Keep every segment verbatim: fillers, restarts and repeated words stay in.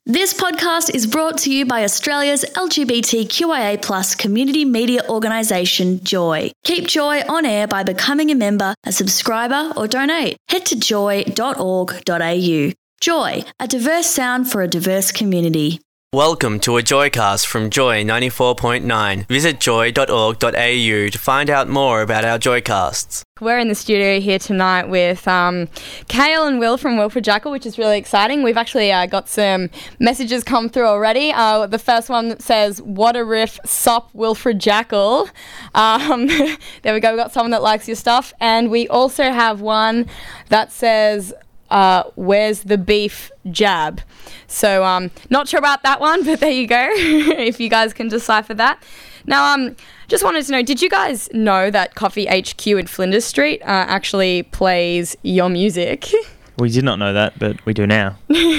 This podcast is brought to you by Australia's L G B T Q I A plus community media organisation, Joy. Keep Joy on air by becoming a member, a subscriber or donate. Head to joy dot org dot a u. Joy, a diverse sound for a diverse community. Welcome to a Joycast from Joy ninety-four point nine. Visit joy dot org dot a u to find out more about our Joycasts. We're in the studio here tonight with um, Kale and Will from Wilfred Jackal, which is really exciting. We've actually uh, got some messages come through already. Uh, the first one says, "What a riff, sup Wilfred Jackal." Um, there we go, we've got someone that likes your stuff. And we also have one that says, uh, "Where's the beef jab?" So um, not sure about that one, but there you go, if you guys can decipher that. Now, um, just wanted to know, did you guys know that Coffee H Q in Flinders Street uh, actually plays your music? We did not know that, but we do now.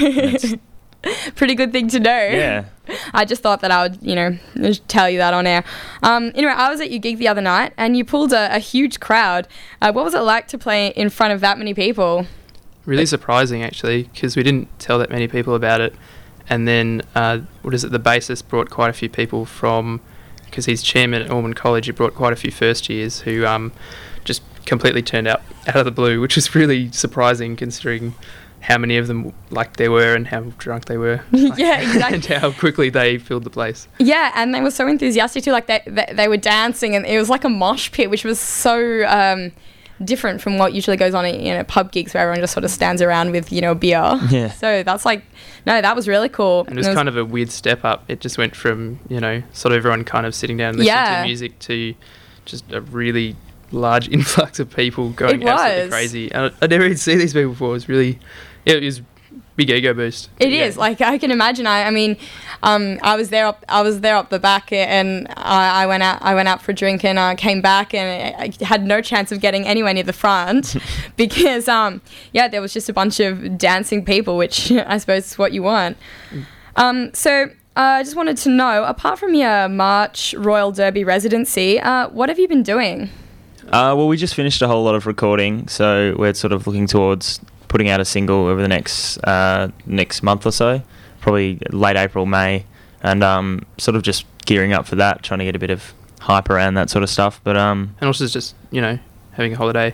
Pretty good thing to know. Yeah. I just thought that I would, you know, just tell you that on air. Um, anyway, I was at your gig the other night, and you pulled a, a huge crowd. Uh, what was it like to play in front of that many people? Really surprising, actually, because we didn't tell that many people about it. And then, uh, what is it, the bassist brought quite a few people from, because he's chairman at Ormond College, he brought quite a few first years who um, just completely turned out out of the blue, which is really surprising considering how many of them like there were and how drunk they were. Like, yeah, exactly. And how quickly they filled the place. Yeah, and they were so enthusiastic too. Like they, they, they were dancing, and it was like a mosh pit, which was so um, different from what usually goes on at, you know, pub gigs where everyone just sort of stands around with, you know, beer. Yeah. So that's like, no, that was really cool. And it was, it was kind of a weird step up. It just went from, you know, sort of everyone kind of sitting down and listening yeah. to music to just a really large influx of people going absolutely crazy. And I, I never even seen these people before. It was really, yeah, it was big ego boost. It yeah. is, like, I can imagine. I, I mean, um, I was there up, I was there up the back, and I, I went out, I went out for a drink, and I uh, came back, and I had no chance of getting anywhere near the front because, um, yeah, there was just a bunch of dancing people, which I suppose is what you want. Um, so uh, I just wanted to know, apart from your March Royal Derby residency, uh, what have you been doing? Uh, well, we just finished a whole lot of recording, so we're sort of looking towards putting out a single over the next uh, next month or so, probably late April, May, and um, sort of just gearing up for that, trying to get a bit of hype around that sort of stuff. But um, and also just, you know, having a holiday,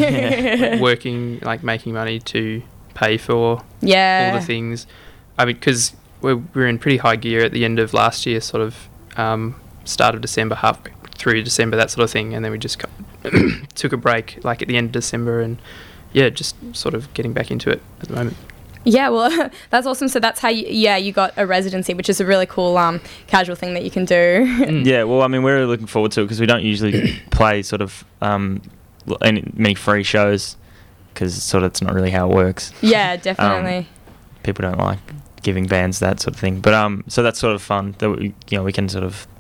yeah. like working, like making money to pay for yeah. all the things. I mean, because we're, we're in pretty high gear at the end of last year, sort of um, start of December, halfway through December, that sort of thing, and then we just got took a break, like at the end of December, and yeah, just sort of getting back into it at the moment. Yeah, well, that's awesome. So that's how you, yeah, you got a residency, which is a really cool um, casual thing that you can do. Mm. Yeah, well, I mean, we're looking forward to it because we don't usually play sort of um, any, many free shows because sort of it's not really how it works. Yeah, definitely. Um, people don't like giving bands that sort of thing. But um, so that's sort of fun that we, you know, we can sort of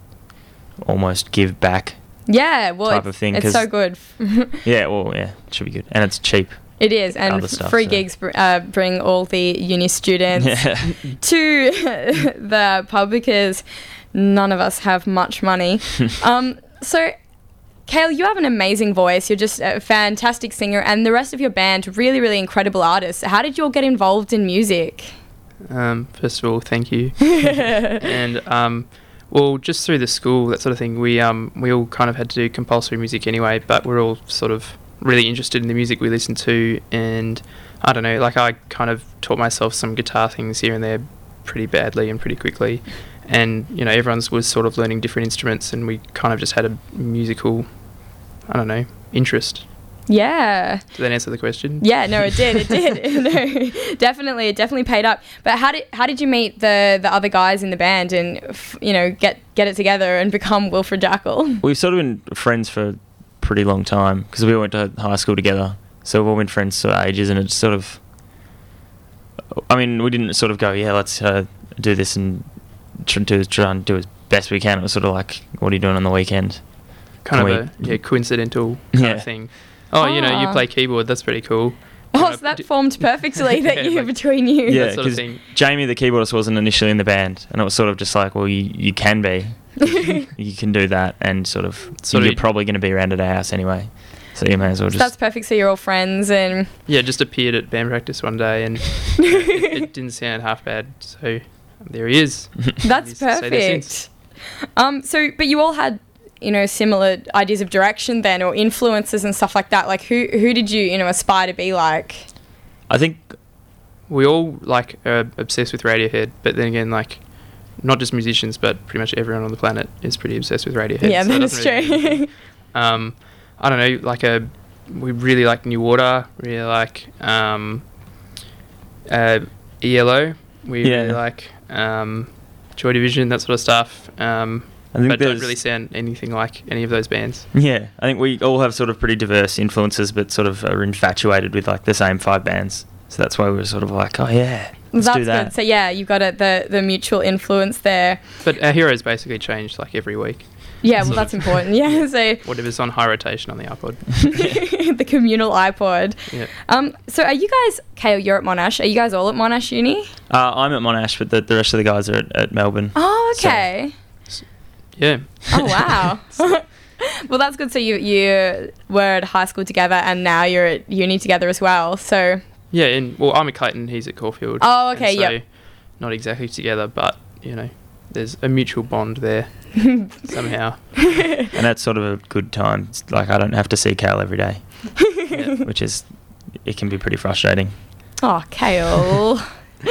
almost give back. Yeah, well, type it's, of thing, it's so good. Yeah, well, yeah, it should be good. And it's cheap. It is, and f- stuff, free so. gigs br- uh, bring all the uni students Yeah. to the pub because none of us have much money. um, so, Kale, you have an amazing voice. You're just a fantastic singer, and the rest of your band, really, really incredible artists. How did you all get involved in music? Um, first of all, thank you. and um, well, just through the school, that sort of thing, we um we all kind of had to do compulsory music anyway, but we're all sort of really interested in the music we listen to, and I don't know, like I kind of taught myself some guitar things here and there pretty badly and pretty quickly, and you know, everyone's was sort of learning different instruments, and we kind of just had a musical, I don't know, interest. Yeah. Did that answer the question? Yeah, no, it did. It did. No, definitely, it definitely paid up. But how did how did you meet the the other guys in the band and f- you know get get it together and become Wilfred Jackal? We've sort of been friends for a pretty long time because we all went to high school together, so we've all been friends for ages, and it's sort of. I mean, we didn't sort of go, yeah, let's uh, do this and try, do, try and do as best we can. It was sort of like, what are you doing on the weekend? Kind Can of a yeah coincidental kind Yeah. of thing. Oh, you know, you Ah. play keyboard. That's pretty cool. Oh, Uh, so that d- formed perfectly that Yeah, you like- between you. Yeah, that sort of because thing. Jamie, the keyboardist, wasn't initially in the band, and it was sort of just like, well, you, you can be. You can do that, and sort of, Sort of you're y- probably going to be around at our house anyway. So you may as well So just... that's perfect. So you're all friends and Yeah, just appeared at band practice one day, and you know, it, it didn't sound half bad. So there he is. That's He's stayed there since. perfect. Um, so, but you all had, you know, similar ideas of direction then, or influences and stuff like that. Like, who who did you, you know, aspire to be like? I think We all like are obsessed with Radiohead, but then again, like not just musicians, but pretty much everyone on the planet is pretty obsessed with Radiohead. Yeah, so that it is doesn't really true. mean anything. um, I don't know, like a we really like New Order, really like um, uh, E L O, we Yeah. really like um, Joy Division, that sort of stuff. Um, I think but don't there's- really sound anything like any of those bands. Yeah, I think we all have sort of pretty diverse influences, but sort of are infatuated with like the same five bands. So that's why we're sort of like, oh yeah, let's That's do that. good. So yeah, you've got it, the the mutual influence there. But our heroes basically change like every week. Yeah, well, Sort that's of. important. Yeah, so Whatever's on high rotation on the iPod. the communal iPod. Yeah. Um, so are you guys, Kale, you're at Monash. Are you guys all at Monash Uni? Uh, I'm at Monash, but the, the rest of the guys are at, at Melbourne. Oh, So- okay. Yeah. Oh, wow. Well, that's good. So you you were at high school together, and now you're at uni together as well. So Yeah, and well, I'm at Clayton, he's at Caulfield. Oh, and okay, so yep. Not exactly together, but, you know, there's a mutual bond there somehow. And that's sort of a good time. It's like I don't have to see Cal every day, Yeah. which is, it can be pretty frustrating. oh, Kale.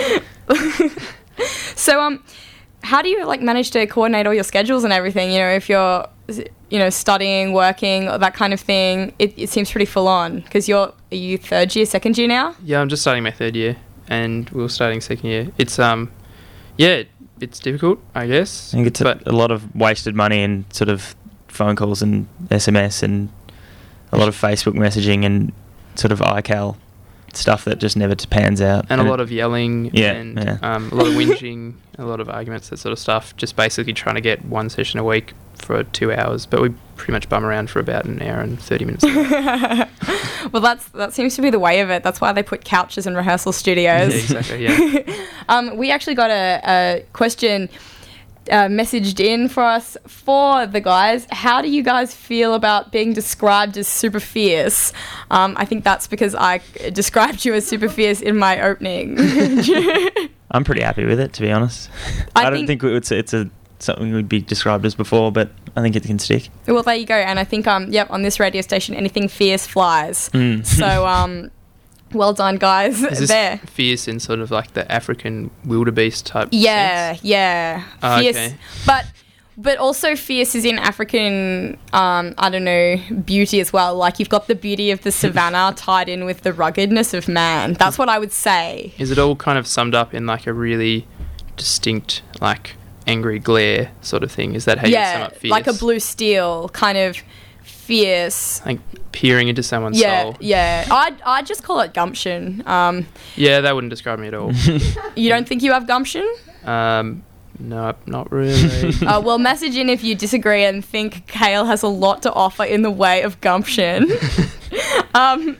So um, how do you like manage to coordinate all your schedules and everything? You know, if you're you know studying, working, that kind of thing, it, it seems pretty full on because you're are you third year, second year now? Yeah, I'm just starting my third year, and we were starting second year. It's, um, yeah, it, it's difficult, I guess. I think it's a, but a lot of wasted money and sort of phone calls and S M S and a lot of Facebook messaging and sort of iCal stuff that just never pans out. and a lot of yelling Yeah, and yeah. Um, a lot of whinging, a lot of arguments, that sort of stuff. Just basically trying to get one session a week for two hours, but we pretty much bum around for about an hour and thirty minutes. Well, that's that seems to be the way of it. That's why they put couches in rehearsal Yeah, studios. exactly. Yeah. um, we actually got a, a question uh, messaged in for us for the guys. How do you guys feel about being described as super fierce? Um, I think that's because I described you as super fierce in my opening. I'm pretty happy with it, to be honest. I I, don't think- think it's it's a something we'd be described as before, but I think it can stick. Well, there you go. And I think, um, yep, on this radio station, anything fierce flies. Mm. So, um, well done, guys. Is this there. fierce in sort of like the African wildebeest type Yeah, sense? yeah. Oh, Fierce. okay. But but also fierce is in African, um, I don't know, beauty as well. Like you've got the beauty of the savannah tied in with the ruggedness of man. That's what I would say. Is it all kind of summed up in like a really distinct, like angry glare sort of thing? Is that how you sum Yeah, up fierce? like a blue steel kind of fierce. Like peering into someone's Yeah, soul. yeah. I'd, I'd just call it gumption. Um, Yeah, that wouldn't describe me at all. you don't think you have gumption? um, no, not really. Uh, well, message in if you disagree and think Kale has a lot to offer in the way of gumption. um,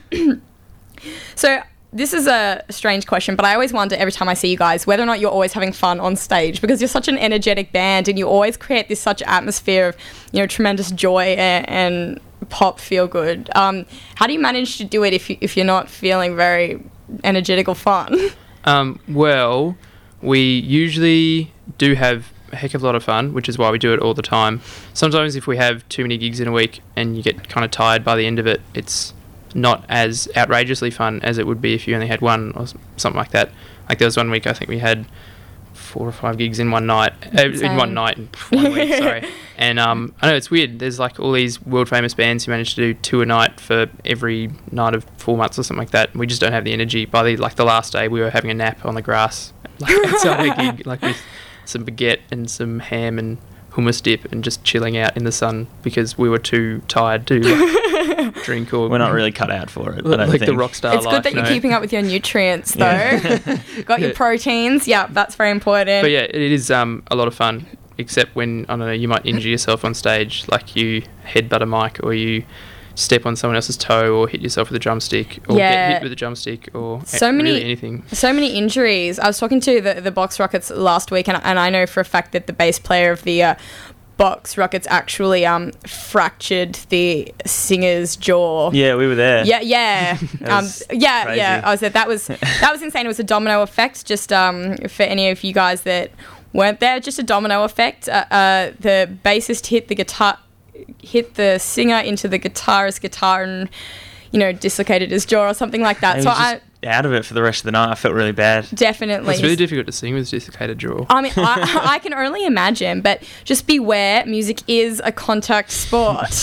so this is a strange question, but I always wonder every time I see you guys whether or not you're always having fun on stage, because you're such an energetic band and you always create this such atmosphere of, you know, tremendous joy and, and pop feel good. Um, how do you manage to do it if you, if you're not feeling very energetic or fun? Um, well, we usually do have a heck of a lot of fun, which is why we do it all the time. Sometimes if we have too many gigs in a week and you get kind of tired by the end of it, it's not as outrageously fun as it would be if you only had one or s- something like that. Like there was one week I think we had four or five gigs in one night, uh, in Same. one night, in one week, sorry. And um, I know it's weird. There's like all these world famous bands who manage to do two a night for every night of four months or something like that. We just don't have the energy. By the like the last day, we were having a nap on the grass, like outside a gig, like with some baguette and some ham and hummus dip, and just chilling out in the sun because we were too tired to like, drink or. We're not really cut out for it. I don't like the think. rock star It's life. good that you're no. keeping up with your nutrients, though. Yeah. Got your Yeah. proteins. Yeah, that's very important. But yeah, it is um, a lot of fun, except when, I don't know, you might injure yourself on stage, like you headbutt a mic or you step on someone else's toe or hit yourself with a drumstick or Yeah. get hit with a drumstick or So a- many- really anything. So many injuries. I was talking to the, the Box Rockets last week, and, and I know for a fact that the bass player of the uh, box rockets actually um, fractured the singer's jaw. Yeah, we were there. Yeah, yeah, um, was yeah, crazy. yeah. I was there. That was that was insane. It was a domino effect. Just um, for any of you guys that weren't there, just a domino effect. Uh, uh, the bassist hit the guitar, hit the singer into the guitarist's guitar, and you know dislocated his jaw or something like that. And So he was I just out of it for the rest of the night. I felt really bad. definitely. It's really difficult to sing with dislocated jaw. I mean, I, I can only imagine, but just beware, music is a contact sport.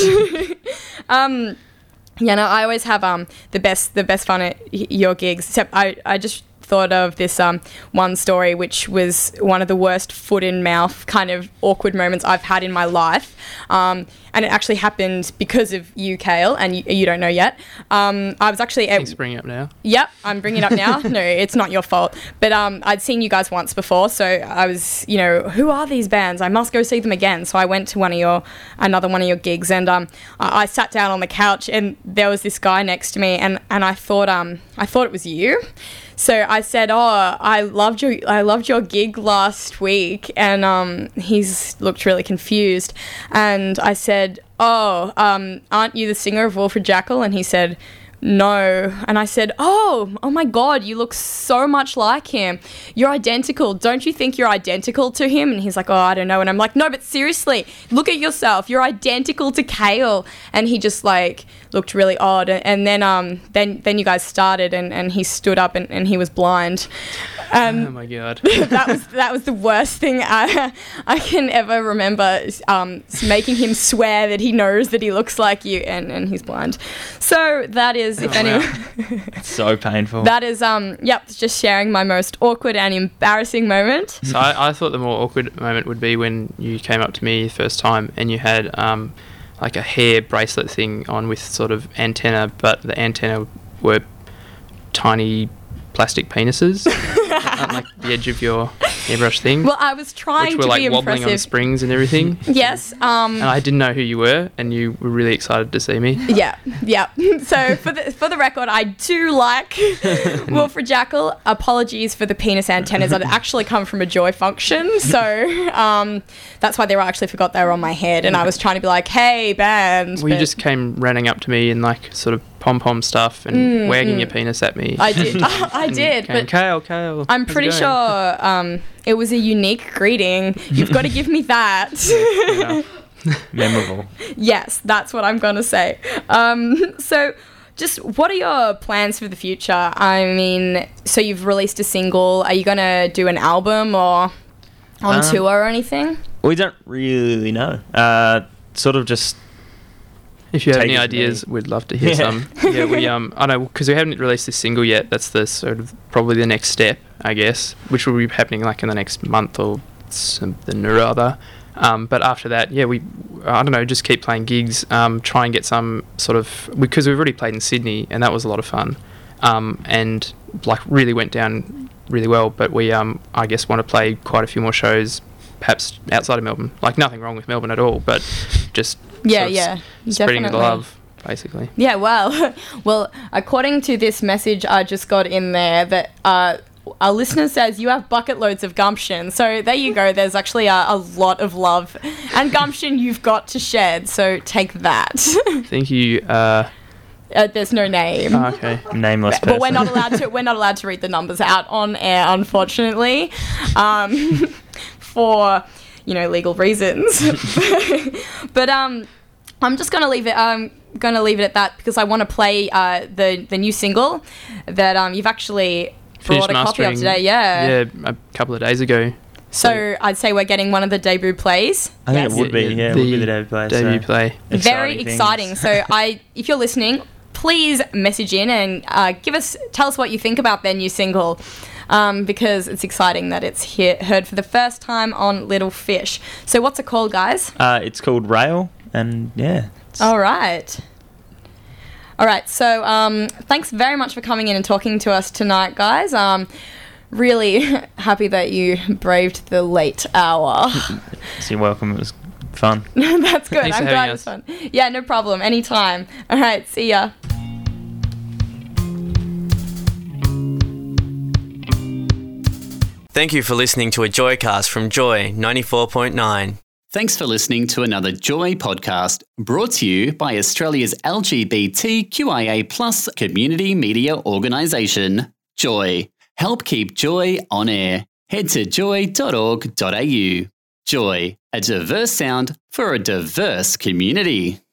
um, yeah, no, I always have um the best the best fun at y- your gigs. Except I, I just thought of this um one story which was one of the worst foot in mouth kind of awkward moments I've had in my life. Um, and it actually happened because of you, Kale, and you, you don't know yet. Um, I was actually at Thanks for bringing it up now. Yep, I'm bringing it up now. No, it's not your fault. But um, I'd seen you guys once before, so I was, you know, who are these bands? I must go see them again. So I went to one of your, another one of your gigs, and um, I, I sat down on the couch, and there was this guy next to me, and, and I thought, um, I thought it was you. So I said, "Oh, I loved your, I loved your gig last week," and um, he's looked really confused, and I said, "Oh, um, aren't you the singer of Wilfred Jackal?" And he said, "No." And I said, oh, oh my God, you look so much like him. You're identical. Don't you think you're identical to him? And he's like, oh, I don't know. And I'm like, no, but seriously, look at yourself. You're identical to Kale. And he just like looked really odd. And then um, then then you guys started and, and he stood up and, and he was blind. Um, oh my God. that was that was the worst thing I I can ever remember. Um, making him swear that he knows that he looks like you, and, and he's blind. So that is, if Oh, anyone, wow. It's so painful. that is um, yep, just sharing my most awkward and embarrassing moment. So I, I thought the more awkward moment would be when you came up to me the first time and you had um, like a hair bracelet thing on with sort of antenna, but the antenna were tiny plastic penises on like the edge of your airbrush thing, Well, I was trying which were to like be wobbling on the impressive. springs and everything. Yes. Um, And I didn't know who you were, and you were really excited to see me. Yeah, yeah. So for the for the record, I do like Wilfred Jackal. Apologies for the penis antennas that actually come from a joy function. So um, that's why they were I actually forgot they were on my head, and I was trying to be like, "Hey, band." Well, you but just came running up to me and like sort of pom pom stuff and Mm, wagging mm. your penis at me. I did. I And did, going, but Kale, Kale. I'm how's it pretty going?" sure um, it was a unique greeting. You've got to give me that. Yeah. Memorable. Yes, that's what I'm gonna say. Um, so, just what are your plans for the future? I mean, so you've released a single. Are you gonna do an album or on Um, tour or anything? We don't really know. Uh, sort of just If you have Take any it from ideas, me. we'd love to hear Yeah. some. Yeah, we um, I know because we haven't released this single yet. That's the sort of probably the next step, I guess, which will be happening like in the next month or something or other. Um, but after that, yeah, we I don't know, just keep playing gigs. Um, try and get some sort of because we've already played in Sydney and that was a lot of fun. Um, and like really went down really well. But we um, I guess want to play quite a few more shows, perhaps outside of Melbourne. Like nothing wrong with Melbourne at all, but just Yeah, sort of yeah, s- spreading the definitely. love, basically. Yeah, well, well, according to this message I just got in there, that uh, our listener says you have bucket loads of gumption. So there you go. There's actually a, a lot of love and gumption you've got to shed. So take that. Thank you. Uh, uh, there's no name. oh, okay. nameless person. But we're not allowed to. We're not allowed to read the numbers out on air, unfortunately, um, for you know legal reasons. But um, I'm just gonna leave it. I'm gonna leave it at that because I want to play uh, the the new single that um you've actually brought Finished a copy of mastering, today. Yeah. Yeah, a couple of days ago. So I'd say we're getting one of the debut plays. I think Yes. it would be. Yeah, it would be the debut play. Debut so play. Very things. exciting. So I, if you're listening, please message in and uh, give us, tell us what you think about their new single, um, because it's exciting that it's here, heard for the first time on Little Fish. So what's it called, guys? Uh, it's called Rail, and yeah. it's- All right. All right. So um, thanks very much for coming in and talking to us tonight, guys. Um, really happy that you braved the late hour. So you're welcome. It was fun. That's good. Thanks I'm for glad having it was fun. Yeah, no problem. Anytime. All right. See ya. Thank you for listening to a Joycast from Joy ninety-four point nine. Thanks for listening to another Joy podcast brought to you by Australia's L G B T Q I A plus community media organisation, Joy. Help keep Joy on air. Head to joy dot org dot a u. Joy, a diverse sound for a diverse community.